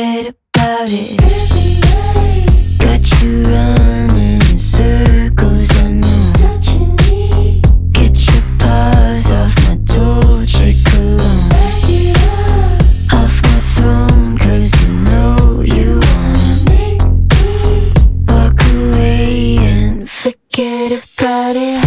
forget about it. Got you running in circles, I know. Get your paws off my Dolce cologne, off my throne, 'cause you know you wanna walk away and forget about it.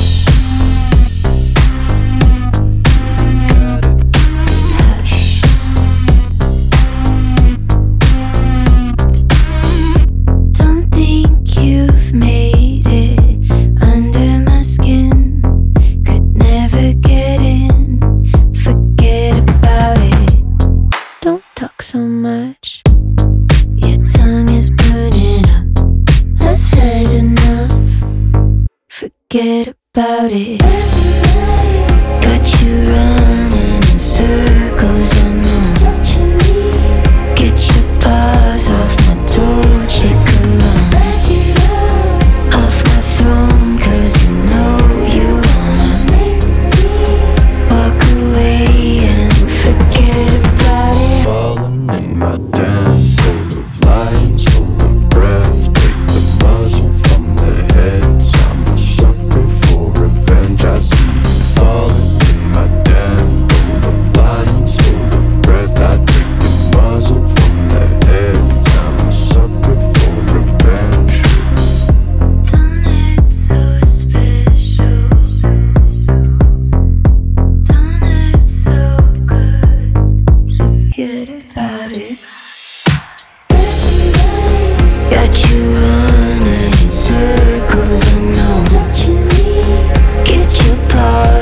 So much, your tongue is burning up. I've had enough. Forget about it. Got you running in circles, I know. Get your paws off my Dolce cologne, off my throne, 'cause you know you wanna walk away and forget about it. Falling in my dance, full of lights, full of breath. Take the muzzle from their heads. I'm a sucker for revenge. I see you falling in my dance, full of lights, full of breath. I take the muzzle from their heads. I'm a sucker for revenge. Don't act so special. Don't act so good. Forget about it. Got you running in circles, I know. Get your paws